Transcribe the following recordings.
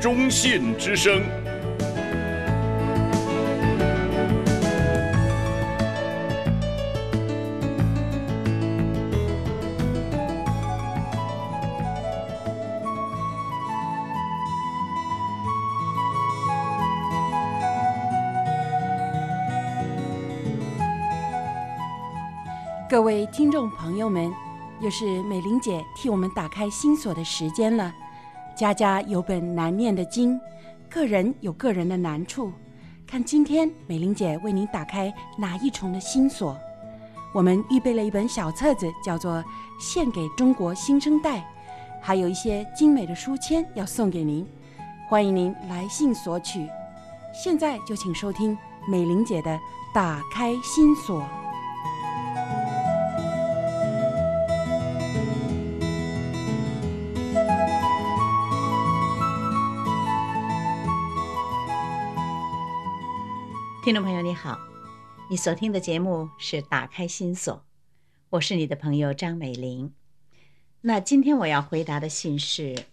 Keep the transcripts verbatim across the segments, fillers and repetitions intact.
忠信之声。 各位听众朋友们，又是美玲姐替我们打开心锁的时间了。家家有本难念的经，个人有个人的难处，看今天美玲姐为您打开哪一重的心锁。我们预备了一本小册子，叫做《献给中国新生代》，还有一些精美的书签要送给您，欢迎您来信索取。现在就请收听美玲姐的打开心锁。 听众朋友你好，你所听的节目是打开心锁，我是你的朋友张美玲。那今天我要回答的信是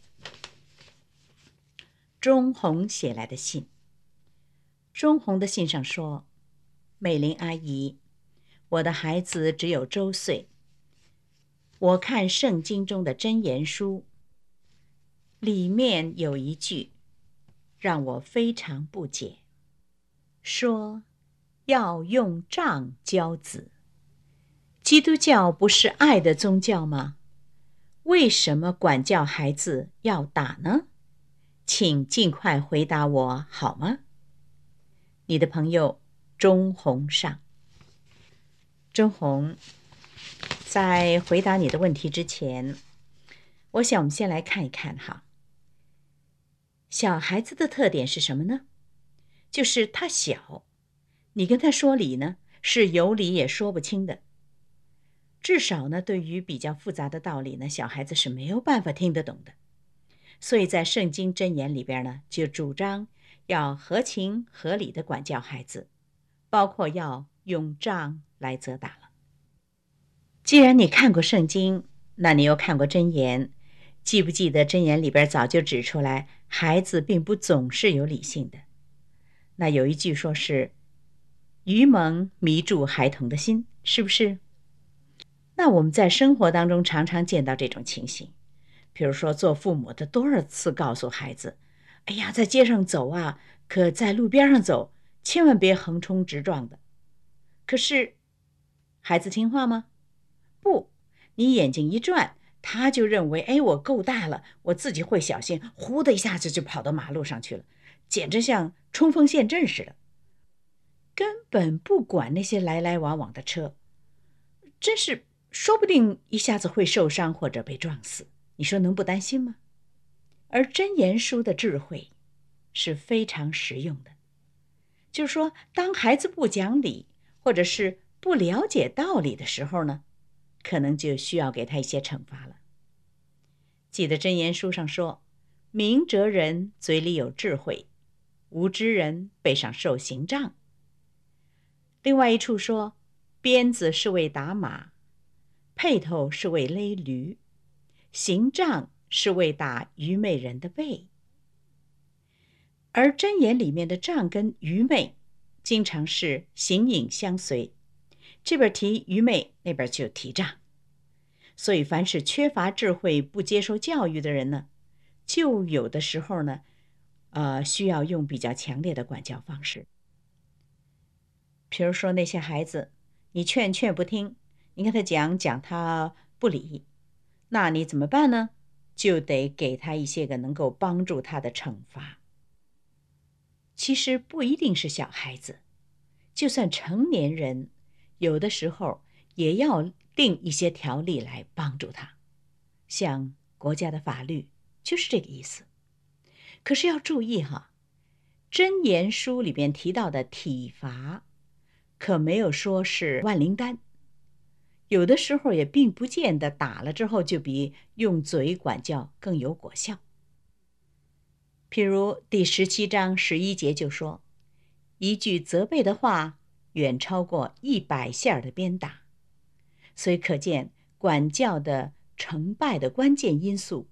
钟红写来的信。钟红的信上说，美玲阿姨，我的孩子只有周岁，我看圣经中的箴言书，里面有一句让我非常不解，说要用杖教子。基督教不是爱的宗教吗？为什么管教孩子要打呢？请尽快回答我好吗？你的朋友钟红上。钟红，在回答你的问题之前，我想我们先来看一看哈，小孩子的特点是什么呢？就是他小，你跟他说理呢，是有理也说不清的。至少呢，对于比较复杂的道理呢，小孩子是没有办法听得懂的。所以在圣经箴言里边呢，就主张要合情合理的管教孩子，包括要用杖来责打了。既然你看过圣经，那你又看过箴言，记不记得箴言里边早就指出来，孩子并不总是有理性的。那有一句说是愚蒙迷住孩童的心，是不是？那我们在生活当中常常见到这种情形，比如说做父母的多少次告诉孩子，哎呀，在街上走啊，可在路边上走，千万别横冲直撞的。可是孩子听话吗？不，你眼睛一转，他就认为，哎，我够大了，我自己会小心，呼的一下子就跑到马路上去了，简直像冲锋陷阵似的，根本不管那些来来往往的车，真是说不定一下子会受伤或者被撞死，你说能不担心吗？而箴言书的智慧是非常实用的，就是说当孩子不讲理或者是不了解道理的时候呢，可能就需要给他一些惩罚了。记得箴言书上说，明哲人嘴里有智慧，无知人背上受刑杖。另外一处说，鞭子是为打马，辔头是为勒驴，刑杖是为打愚昧人的背。而箴言里面的杖跟愚昧经常是形影相随，这边提愚昧，那边就提杖。所以凡是缺乏智慧不接受教育的人呢，就有的时候呢呃，需要用比较强烈的管教方式。比如说那些孩子，你劝劝不听，你跟他讲讲他不理，那你怎么办呢？就得给他一些个能够帮助他的惩罚。其实不一定是小孩子，就算成年人，有的时候也要定一些条例来帮助他，像国家的法律就是这个意思。可是要注意哈，箴言书里边提到的体罚可没有说是万灵丹，有的时候也并不见得打了之后就比用嘴管教更有果效。譬如第十七章十一节就说，一句责备的话远超过一百下的鞭打。所以可见管教的成败的关键因素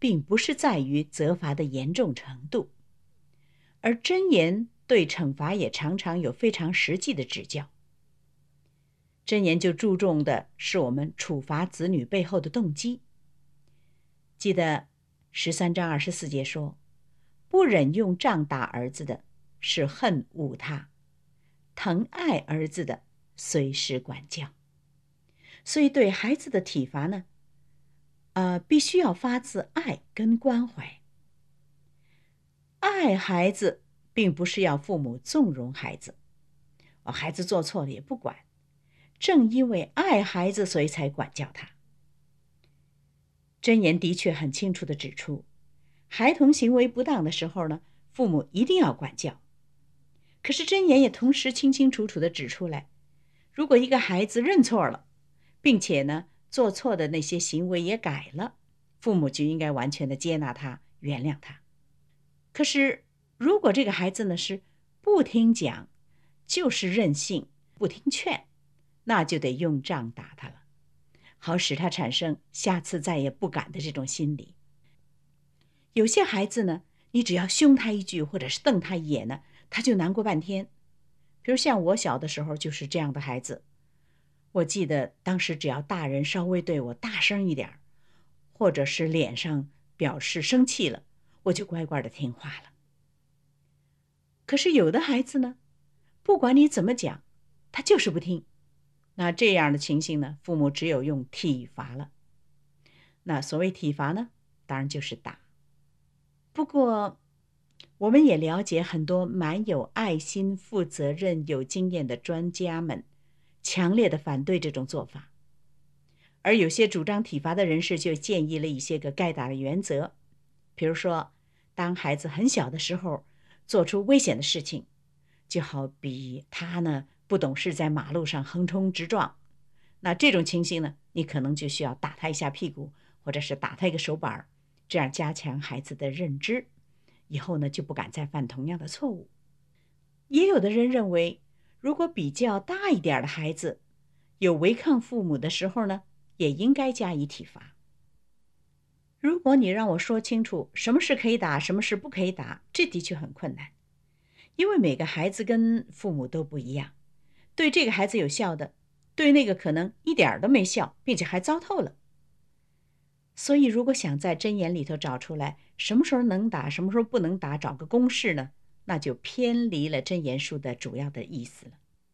并不是在于责罚的严重程度，而箴言对惩罚也常常有非常实际的指教。箴言就注重的是我们处罚子女背后的动机。记得十三章二十四节说，不忍用杖打儿子的，是恨恶他；疼爱儿子的，随时管教。所以对孩子的体罚呢，呃，必须要发自爱跟关怀。爱孩子并不是要父母纵容孩子，哦，孩子做错了也不管，正因为爱孩子，所以才管教他。箴言的确很清楚地指出，孩童行为不当的时候呢，父母一定要管教。可是箴言也同时清清楚楚地指出来，如果一个孩子认错了，并且呢做错的那些行为也改了，父母就应该完全的接纳他，原谅他。可是如果这个孩子呢是不听讲，就是任性不听劝，那就得用杖打他了，好使他产生下次再也不敢的这种心理。有些孩子呢，你只要凶他一句或者是瞪他一眼呢，他就难过半天。比如像我小的时候就是这样的孩子，我记得当时只要大人稍微对我大声一点，或者是脸上表示生气了，我就乖乖的听话了。可是有的孩子呢，不管你怎么讲，他就是不听。那这样的情形呢，父母只有用体罚了。那所谓体罚呢，当然就是打。不过我们也了解很多蛮有爱心、负责任、有经验的专家们强烈的反对这种做法，而有些主张体罚的人士就建议了一些个该打的原则。比如说，当孩子很小的时候做出危险的事情，就好比他呢不懂事在马路上横冲直撞，那这种情形呢，你可能就需要打他一下屁股，或者是打他一个手板，这样加强孩子的认知，以后呢就不敢再犯同样的错误。也有的人认为，如果比较大一点的孩子有违抗父母的时候呢，也应该加以体罚。如果你让我说清楚什么是可以打，什么是不可以打，这的确很困难，因为每个孩子跟父母都不一样，对这个孩子有效的，对那个可能一点都没效，并且还糟透了。所以如果想在箴言里头找出来什么时候能打，什么时候不能打，找个公式呢，那就偏离了箴言书的主要的意思了。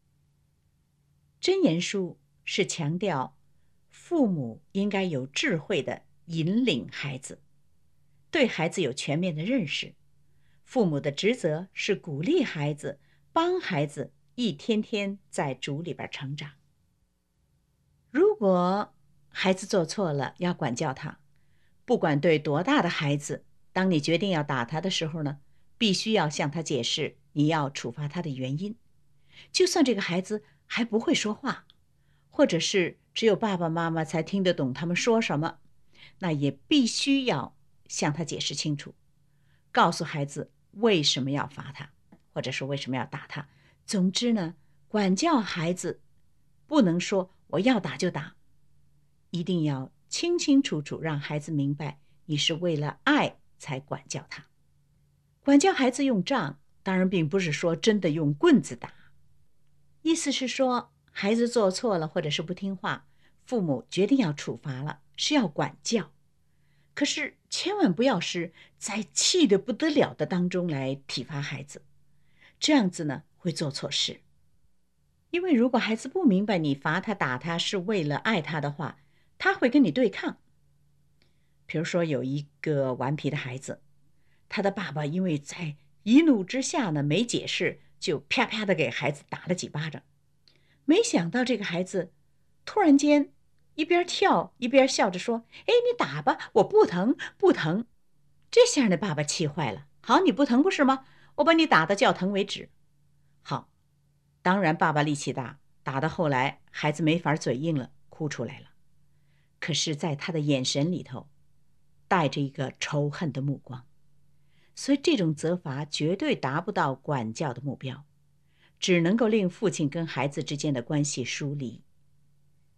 箴言书是强调父母应该有智慧的引领孩子，对孩子有全面的认识。父母的职责是鼓励孩子，帮孩子一天天在主里边成长。如果孩子做错了，要管教他，不管对多大的孩子，当你决定要打他的时候呢，必须要向他解释你要处罚他的原因。就算这个孩子还不会说话，或者是只有爸爸妈妈才听得懂他们说什么，那也必须要向他解释清楚，告诉孩子为什么要罚他，或者是为什么要打他。总之呢，管教孩子不能说我要打就打，一定要清清楚楚让孩子明白你是为了爱才管教他。管教孩子用杖，当然并不是说真的用棍子打，意思是说孩子做错了或者是不听话，父母决定要处罚了，是要管教。可是千万不要是在气得不得了的当中来体罚孩子，这样子呢会做错事。因为如果孩子不明白你罚他打他是为了爱他的话，他会跟你对抗。比如说有一个顽皮的孩子，他的爸爸因为在一怒之下呢没解释，就啪啪的给孩子打了几巴掌。没想到这个孩子突然间一边跳一边笑着说，哎，你打吧，我不疼不疼。这下那爸爸气坏了，好，你不疼不是吗？我把你打到叫疼为止。好，当然爸爸力气大，打到后来孩子没法嘴硬了，哭出来了。可是在他的眼神里头带着一个仇恨的目光，所以这种责罚绝对达不到管教的目标，只能够令父亲跟孩子之间的关系疏离。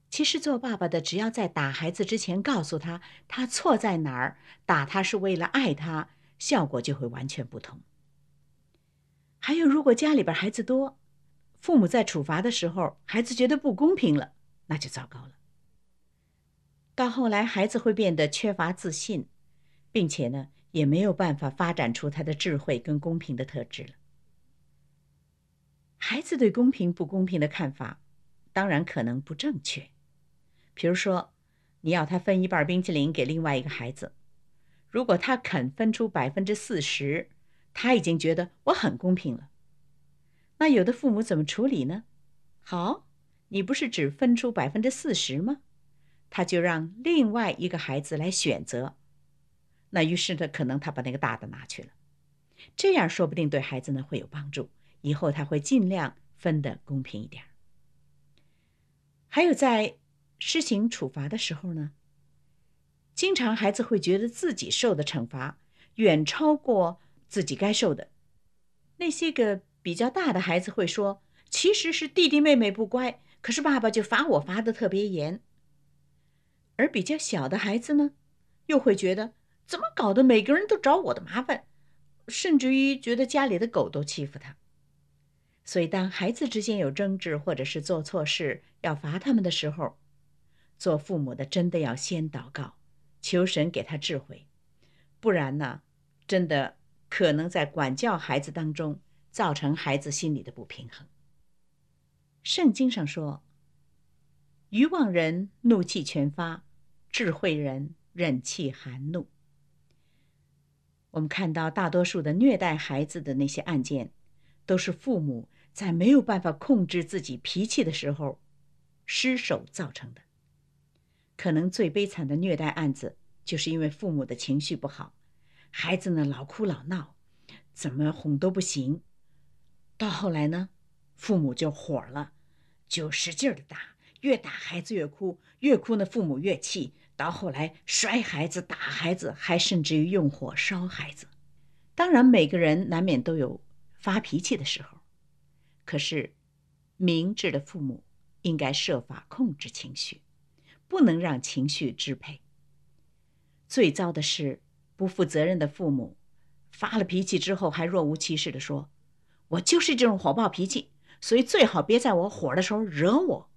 其实做爸爸的，只要在打孩子之前告诉他他错在哪儿，打他是为了爱他，效果就会完全不同。还有，如果家里边孩子多，父母在处罚的时候，孩子觉得不公平了，那就糟糕了。到后来，孩子会变得缺乏自信，并且呢，也没有办法发展出他的智慧跟公平的特质了。孩子对公平不公平的看法，当然可能不正确。比如说，你要他分一半冰淇淋给另外一个孩子，如果他肯分出百分之四十，他已经觉得我很公平了。那有的父母怎么处理呢？好，你不是只分出百分之四十吗？他就让另外一个孩子来选择。那于是呢，可能他把那个大的拿去了，这样说不定对孩子呢会有帮助，以后他会尽量分得公平一点。还有在施行处罚的时候呢，经常孩子会觉得自己受的惩罚远超过自己该受的。那些个比较大的孩子会说，其实是弟弟妹妹不乖，可是爸爸就罚我罚得特别严。而比较小的孩子呢，又会觉得怎么搞得每个人都找我的麻烦，甚至于觉得家里的狗都欺负他。所以当孩子之间有争执，或者是做错事要罚他们的时候，做父母的真的要先祷告，求神给他智慧，不然呢，真的可能在管教孩子当中造成孩子心里的不平衡。圣经上说，愚妄人怒气全发，智慧人忍气含怒。我们看到大多数的虐待孩子的那些案件，都是父母在没有办法控制自己脾气的时候失手造成的。可能最悲惨的虐待案子，就是因为父母的情绪不好，孩子呢老哭老闹，怎么哄都不行。到后来呢，父母就火了，就使劲的打，越打孩子越哭，越哭呢父母越气，到后来摔孩子打孩子，还甚至于用火烧孩子。当然每个人难免都有发脾气的时候，可是明智的父母应该设法控制情绪，不能让情绪支配。最糟的是不负责任的父母，发了脾气之后还若无其事地说，我就是这种火爆脾气，所以最好别在我火的时候惹我。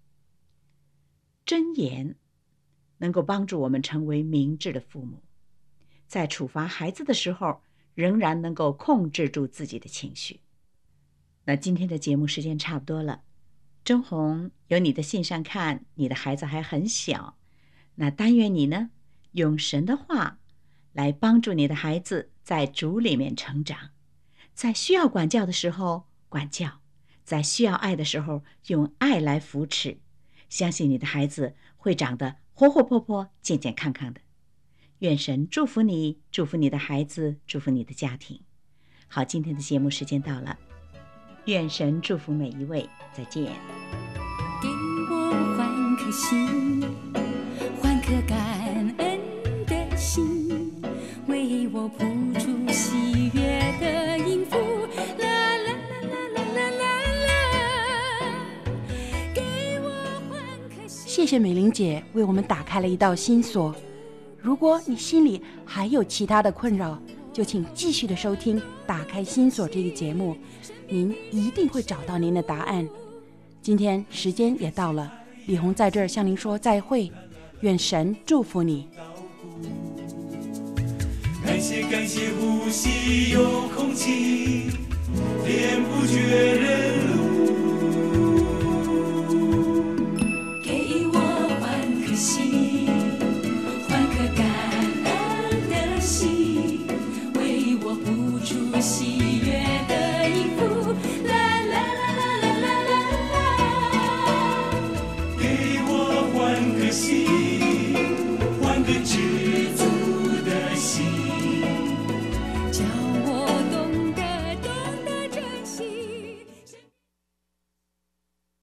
箴言能够帮助我们成为明智的父母，在处罚孩子的时候仍然能够控制住自己的情绪。那今天的节目时间差不多了，真红由你的信上看，你的孩子还很小，那但愿你呢，用神的话来帮助你的孩子在主里面成长，在需要管教的时候管教，在需要爱的时候用爱来扶持，相信你的孩子会长得活活泼泼、健健康康的。愿神祝福你，祝福你的孩子，祝福你的家庭。好，今天的节目时间到了，愿神祝福每一位，再见。 给我换颗心，换颗感恩的心，为我谱出喜悦的音符，啦啦啦啦啦啦啦，给我换颗心。 谢谢美玲姐为我们打开了一道心锁。如果你心里还有其他的困扰，就请继续的收听《打开心锁》这个节目，您一定会找到您的答案。今天时间也到了，李红在这儿向您说再会，愿神祝福你。 感谢感谢呼吸有空气，连不觉人路。 给我换颗心，换颗感恩的心，为我谱出喜悦的音符，啦啦啦啦啦啦啦啦。 给我换颗心，换个智